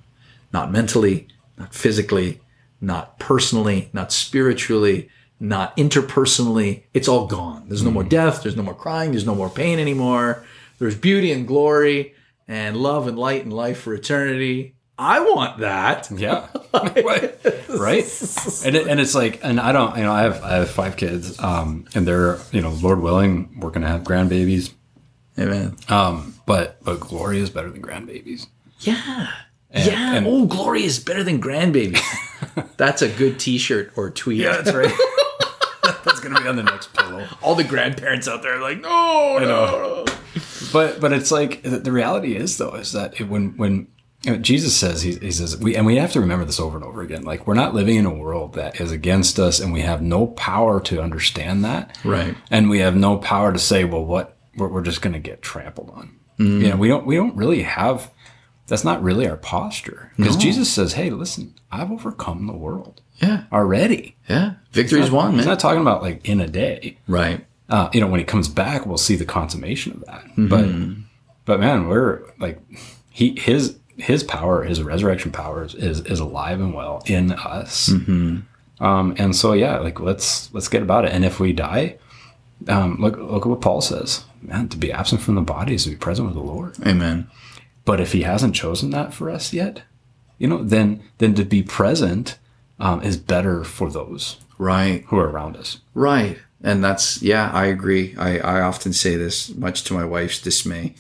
not mentally, not physically, not personally, not spiritually, not interpersonally. It's all gone. There's no more death. There's no more crying. There's no more pain anymore. There's beauty and glory and love and light and life for eternity. I want that. Yeah. Right. And it, and it's like, and I don't, you know, I have, I have five kids, um, and they're, you know, Lord willing, we're going to have grandbabies. Amen. Um, but, but glory is better than grandbabies. Yeah. And, yeah. and, oh, glory is better than grandbabies. That's a good t-shirt or tweet. Yeah, that's right. That's going to be on the next pillow. All the grandparents out there are like, no, no, no. But, but it's like, the reality is though, is that it, when, when, you know, Jesus says, he, he says, we, and we have to remember this over and over again, like we're not living in a world that is against us, and we have no power to understand that. Right. And we have no power to say, well, what, we're, we're just going to get trampled on. Mm. You know, we don't, we don't really have, that's not really our posture. Because no. Jesus says, hey, listen, I've overcome the world. Yeah. Already. Yeah. Victory's won, man. He's not talking about like in a day. Right. Uh, you know, when he comes back, we'll see the consummation of that. Mm-hmm. But, but man, we're like, he, his, his power, his resurrection power is, is, is alive and well in us. Mm-hmm. Um, and so, yeah, like let's, let's get about it. And if we die, um, look, look at what Paul says, man, to be absent from the body is to be present with the Lord. Amen. But if he hasn't chosen that for us yet, you know, then, then to be present, um, is better for those right who are around us. Right. And that's, yeah, I agree. I, I often say this, much to my wife's dismay.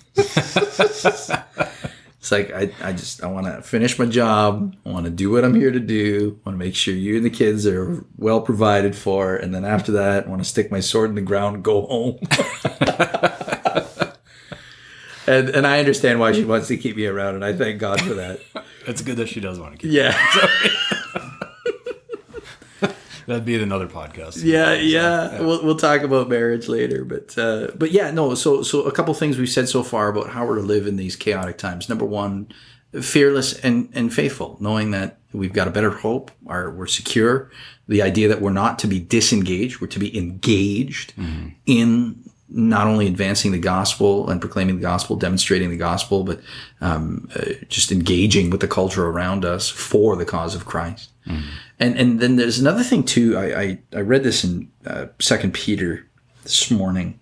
It's like, I, I just, I want to finish my job. I want to do what I'm here to do. I want to make sure you and the kids are well provided for. And then after that, I want to stick my sword in the ground and go home. and and I understand why she wants to keep me around, and I thank God for that. It's good that she does want to keep yeah. me around. That'd be another podcast. Yeah, yeah. yeah. We'll we'll talk about marriage later, but uh, but yeah, no. So so a couple things we've said so far about how we're to live in these chaotic times. Number one, fearless and and faithful, knowing that we've got a better hope. Our, we're secure. The idea that we're not to be disengaged, we're to be engaged mm-hmm. in not only advancing the gospel and proclaiming the gospel, demonstrating the gospel, but um, uh, just engaging with the culture around us for the cause of Christ. Mm-hmm. And and then there's another thing too. I I, I read this in uh, Second Peter this morning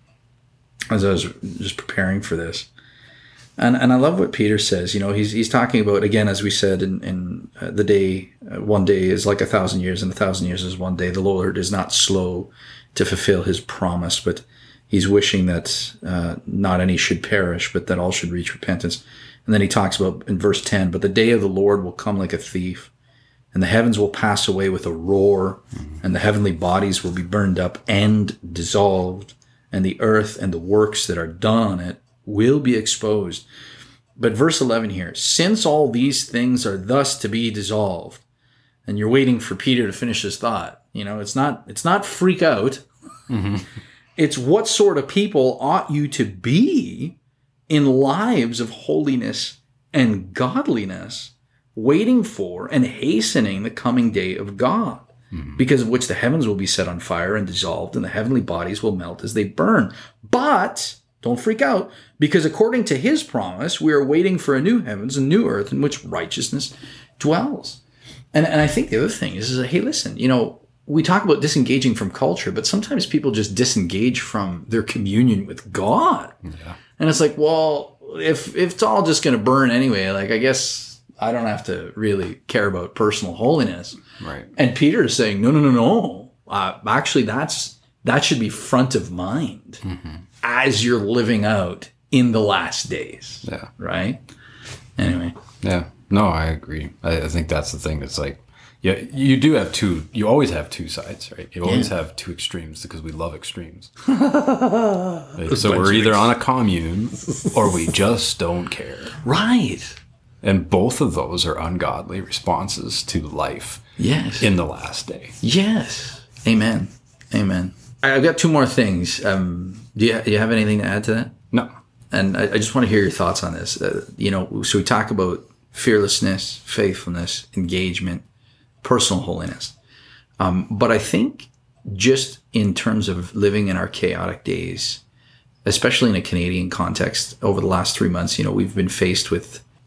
as I was just preparing for this, and and I love what Peter says. You know, he's he's talking about, again, as we said in in uh, the day, uh, one day is like a thousand years, and a thousand years is one day. The Lord is not slow to fulfill His promise, but He's wishing that uh, not any should perish, but that all should reach repentance. And then he talks about in verse ten, but the day of the Lord will come like a thief, and the heavens will pass away with a roar, mm-hmm. and the heavenly bodies will be burned up and dissolved, and the earth and the works that are done on it will be exposed. But verse eleven here, since all these things are thus to be dissolved, and you're waiting for Peter to finish his thought. You know, it's not, it's not freak out. Mm-hmm. It's what sort of people ought you to be in lives of holiness and godliness, waiting for and hastening the coming day of God, mm-hmm. because of which the heavens will be set on fire and dissolved, and the heavenly bodies will melt as they burn. But don't freak out, because according to His promise, we are waiting for a new heavens and new earth in which righteousness dwells. And, and I think the other thing is, is that, hey, listen, you know, we talk about disengaging from culture, but sometimes people just disengage from their communion with God. Yeah. And it's like, well, if if it's all just going to burn anyway, like, I guess I don't have to really care about personal holiness. Right. And Peter is saying, no, no, no, no. Uh, actually, that's that should be front of mind mm-hmm. as you're living out in the last days. Yeah. Right? Anyway. Yeah. No, I agree. I, I think that's the thing. It's like, yeah, you do have two, you always have two sides, right? You always yeah. have two extremes because we love extremes. Right? So we're either on a commune or we just don't care. Right. And both of those are ungodly responses to life. Yes. In the last day. Yes. Amen. Amen. I've got two more things. Um, do you, do you have anything to add to that? No. And I, I just want to hear your thoughts on this. Uh, you know, so we talk about fearlessness, faithfulness, engagement, personal holiness. Um, but I think just in terms of living in our chaotic days, especially in a Canadian context, over the last three months, you know, we've been faced with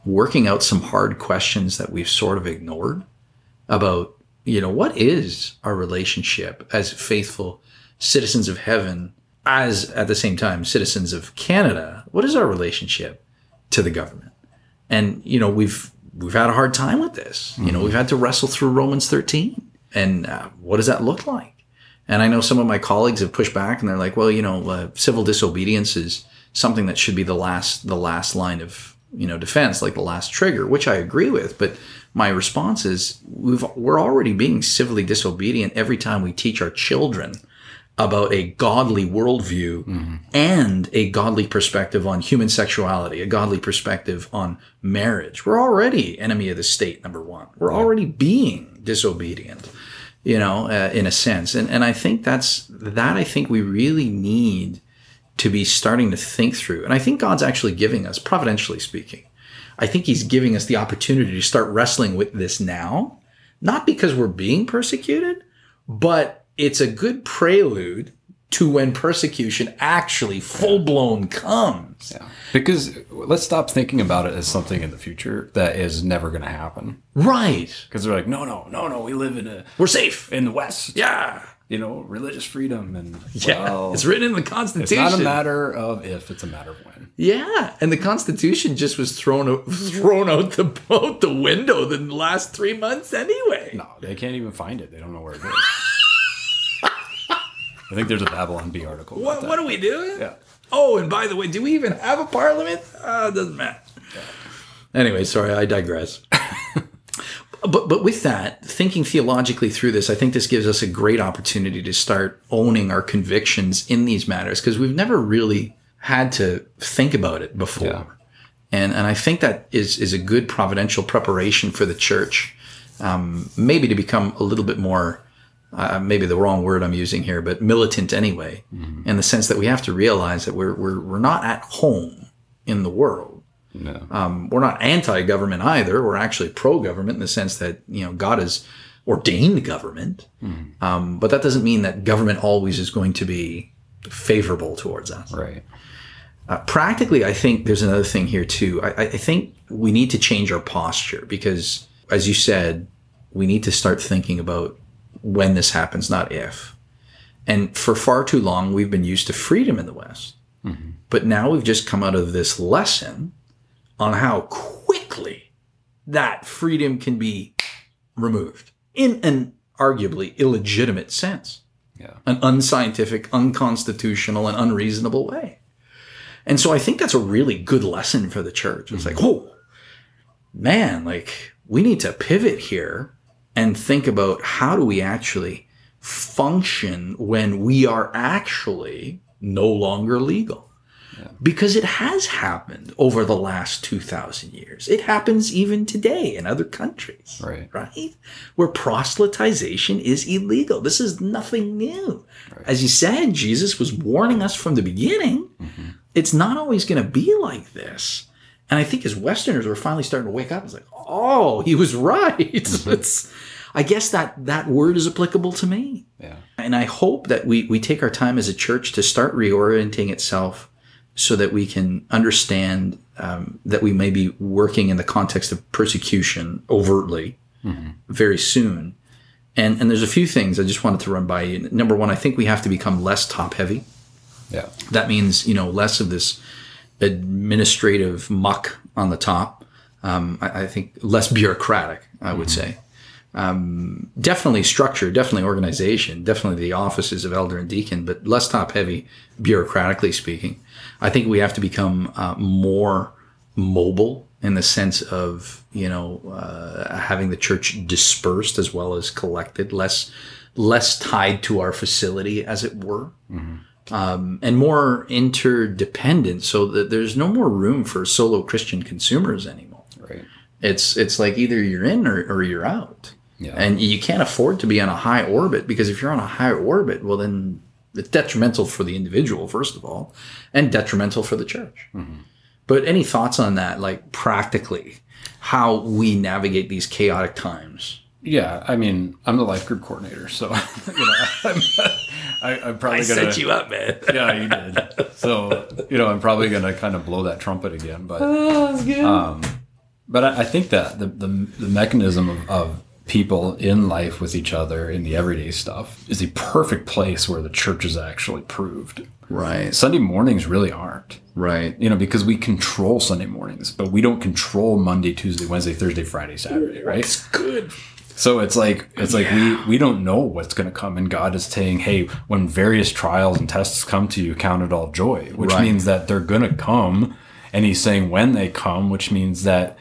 working out some hard questions that we've sort of ignored about, you know, what is our relationship as faithful citizens of heaven, as at the same time citizens of Canada? What is our relationship to the government? And, you know, we've we've had a hard time with this. Mm-hmm. You know, we've had to wrestle through Romans thirteen. And uh, what does that look like? And I know some of my colleagues have pushed back and they're like, well, you know, uh, civil disobedience is something that should be the last the last line of, you know, defense, like the last trigger, which I agree with. But my response is we've, we're already being civilly disobedient every time we teach our children about a godly worldview mm-hmm. and a godly perspective on human sexuality, a godly perspective on marriage. We're already enemy of the state, number one. We're yeah. already being disobedient, you know, uh, in a sense. And and I think that's, that I think we really need to be starting to think through. And I think God's actually giving us, providentially speaking, I think he's giving us the opportunity to start wrestling with this now, not because we're being persecuted, but it's a good prelude to when persecution actually full-blown comes. Yeah. Because let's stop thinking about it as something in the future that is never going to happen. Right. Because they're like, no, no, no, no, we live in a... We're safe. In the West. Yeah. You know, religious freedom. And yeah, well, it's written in the Constitution. It's not a matter of if, it's a matter of when. Yeah. And the Constitution just was thrown out, thrown out the, out the window the last three months anyway. No, they can't even find it. They don't know where it is. I think there's a Babylon Bee article. What, what are we doing? Yeah. Oh, and by the way, do we even have a parliament? Uh, it doesn't matter. Yeah. Anyway, sorry, I digress. but but with that, thinking theologically through this, I think this gives us a great opportunity to start owning our convictions in these matters, because we've never really had to think about it before. Yeah. And and I think that is, is a good providential preparation for the church, um, maybe to become a little bit more... Uh, maybe the wrong word I'm using here, but militant anyway, mm-hmm. in the sense that we have to realize that we're we're we're not at home in the world. No. Um, we're not anti-government either. We're actually pro-government in the sense that, you know, God has ordained government, mm-hmm. um, but that doesn't mean that government always is going to be favorable towards us. Right. Uh, practically, I think there's another thing here too. I, I think we need to change our posture because, as you said, we need to start thinking about when this happens, not if. And for far too long, we've been used to freedom in the West. Mm-hmm. But now we've just come out of this lesson on how quickly that freedom can be removed in an arguably illegitimate sense. Yeah. An unscientific, unconstitutional, and unreasonable way. And so I think that's a really good lesson for the church. It's mm-hmm. like, oh, man, like we need to pivot here and think about how do we actually function when we are actually no longer legal. Yeah. Because it has happened over the last two thousand years. It happens even today in other countries, right? right? Where proselytization is illegal. This is nothing new. Right. As you said, Jesus was warning us from the beginning. Mm-hmm. It's not always going to be like this. And I think as Westerners, we're finally starting to wake up. It's like, oh, he was right. It's, I guess that that word is applicable to me. Yeah. And I hope that we, we take our time as a church to start reorienting itself so that we can understand um, that we may be working in the context of persecution overtly mm-hmm. very soon. And, and there's a few things I just wanted to run by you. Number one, I think we have to become less top heavy. Yeah. That means, you know, less of this administrative muck on the top. Um, I, I think less bureaucratic, I would mm-hmm. say. Um, definitely structure, definitely organization, definitely the offices of elder and deacon, but less top heavy, bureaucratically speaking. I think we have to become uh, more mobile in the sense of, you know, uh, having the church dispersed as well as collected, less less tied to our facility, as it were. Mm-hmm. Um, and more interdependent, so that there's no more room for solo Christian consumers anymore. Right. It's it's like either you're in or, or you're out. Yeah. And you can't afford to be on a high orbit, because if you're on a high orbit, well, then it's detrimental for the individual, first of all, and detrimental for the church. Mm-hmm. But any thoughts on that, like practically, how we navigate these chaotic times? Yeah, I mean, I'm the life group coordinator, so you know, I'm, I, I'm probably I gonna set you up, man. Yeah, you did. So you know, I'm probably gonna kind of blow that trumpet again, but oh, that's good. Um, But I, I think that the, the, the mechanism of, of people in life with each other in the everyday stuff is a perfect place where the church is actually proved. Right. Sunday mornings really aren't. Right. You know, because we control Sunday mornings, but we don't control Monday, Tuesday, Wednesday, Thursday, Friday, Saturday, right? It's good. So it's like it's like we, we don't know what's going to come, and God is saying, hey, when various trials and tests come to you, count it all joy, which Right. means that they're going to come, and He's saying when they come, which means that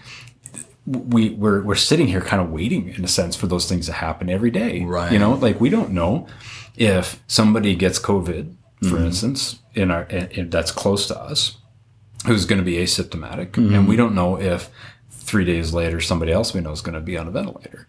we we're we're sitting here kind of waiting in a sense for those things to happen every day, Right. You know, like we don't know if somebody gets COVID, for mm-hmm. instance, in our in, in, that's close to us, who's going to be asymptomatic, mm-hmm. and we don't know if three days later somebody else we know is going to be on a ventilator.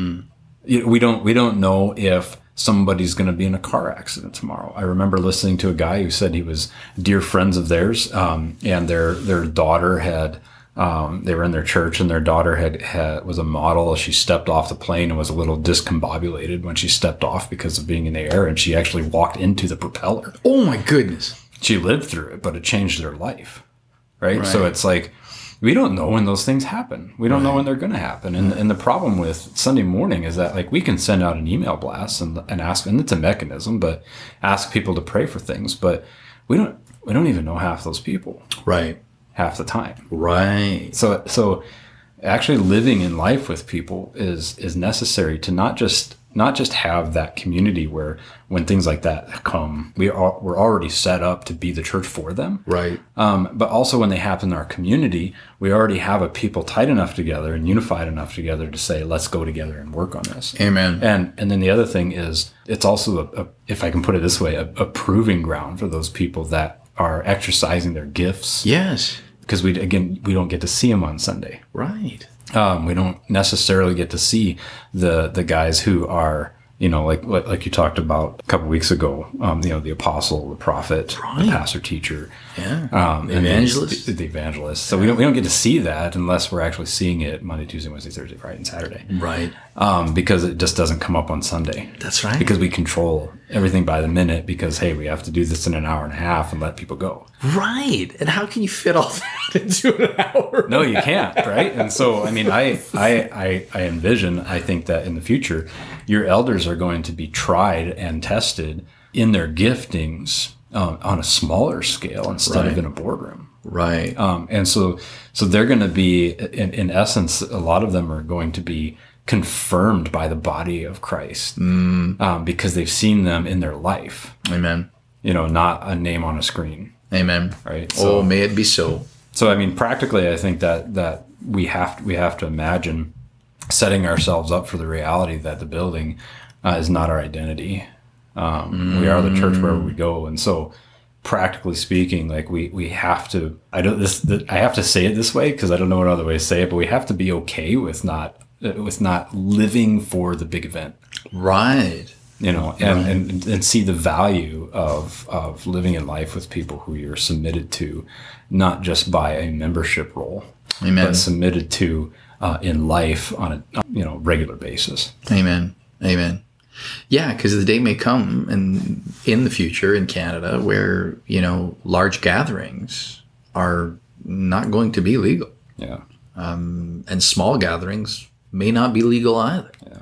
Mm-hmm. We don't we don't know if somebody's going to be in a car accident tomorrow. I remember listening to a guy who said he was dear friends of theirs, um, and their their daughter had. Um, they were in their church, and their daughter had, had was a model. She stepped off the plane and was a little discombobulated when she stepped off because of being in the air, and she actually walked into the propeller. Oh my goodness! She lived through it, but it changed her life, right? Right. So it's like we don't know when those things happen. We don't Right. know when they're going to happen. And and the problem with Sunday morning is that like we can send out an email blast and and ask, and it's a mechanism, but ask people to pray for things, but we don't we don't even know half those people. Right. Half the time. Right. So so actually living in life with people is is necessary to not just not just have that community where when things like that come, we are we're already set up to be the church for them. Right. Um, but also when they happen in our community, we already have a people tight enough together and unified enough together to say, let's go together and work on this. Amen. And and then the other thing is it's also a, a if I can put it this way, a, a proving ground for those people that are exercising their gifts. Yes. Because we again we don't get to see them on Sunday. Right. Um, we don't necessarily get to see the the guys who are you know like like you talked about a couple weeks ago. Um, you know the apostle, the prophet, Right. the pastor, teacher, Yeah. um, The and evangelist. the, the evangelist. So we don't we don't get to see that unless we're actually seeing it Monday, Tuesday, Wednesday, Thursday, Friday, and Saturday. Right. Um, because it just doesn't come up on Sunday. That's right. Because we control everything by the minute. Because hey, we have to do this in an hour and a half and let people go. Right. And how can you fit all that into an hour? No, you can't, right? And so, I mean, I, I, I, I envision, I think that in the future, your elders are going to be tried and tested in their giftings um, on a smaller scale instead Right. of in a boardroom. Right. Um, and so, so they're going to be, in, in essence, a lot of them are going to be confirmed by the body of Christ mm. um, because they've seen them in their life. Amen. You know, not a name on a screen. Amen. Right. Oh, may it be so. So, I mean, practically, I think that that we have we have to imagine setting ourselves up for the reality that the building uh, is not our identity. Um, mm. We are the church wherever we go, and so practically speaking, like we we have to. I don't this. The, I have to say it this way because I don't know what other way to say it, but we have to be okay with not with not living for the big event. Right. You know, and, right. and, and see the value of of living in life with people who you're submitted to, not just by a membership role, Amen. but submitted to uh, in life on a you know regular basis. Amen. Amen. Yeah, because the day may come and in the future in Canada where, you know, large gatherings are not going to be legal. Yeah. Um, and small gatherings may not be legal either. Yeah.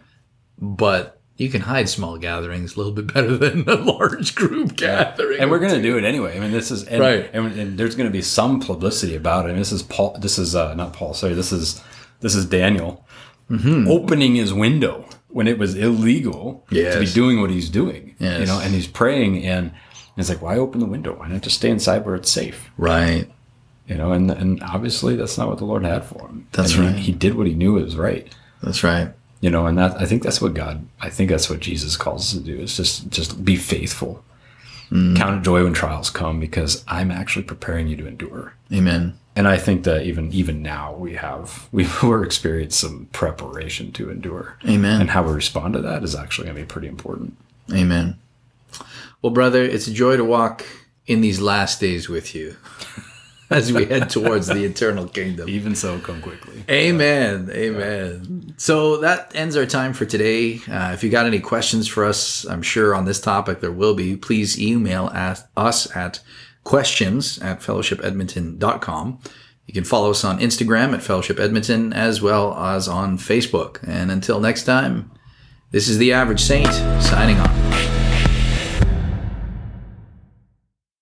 But you can hide small gatherings a little bit better than a large group gathering. And we're going to do it anyway. I mean, this is and, right. And, and there's going to be some publicity about it. I mean, this is Paul. This is uh, not Paul. Sorry. This is this is Daniel mm-hmm. opening his window when it was illegal yes. to be doing what he's doing. Yes. You know, and he's praying, and it's like, why open the window? Why not just stay inside where it's safe? Right. You know, and and obviously that's not what the Lord had for him. That's and right. He, he did what he knew was right. That's right. You know, and that I think that's what God, I think that's what Jesus calls us to do, is just just be faithful. Mm. Count it joy when trials come, because I'm actually preparing you to endure. Amen. And I think that even even now we have we we're experiencing some preparation to endure. Amen. And how we respond to that is actually going to be pretty important. Amen. Well, brother, it's a joy to walk in these last days with you as we head towards the eternal kingdom. Even so, come quickly. Amen. Amen. So that ends our time for today. Uh, if you got any questions for us, I'm sure on this topic there will be. Please email at us at questions at fellowship edmonton dot com. You can follow us on Instagram at Fellowship Edmonton as well as on Facebook. And until next time, this is the Average Saint signing off.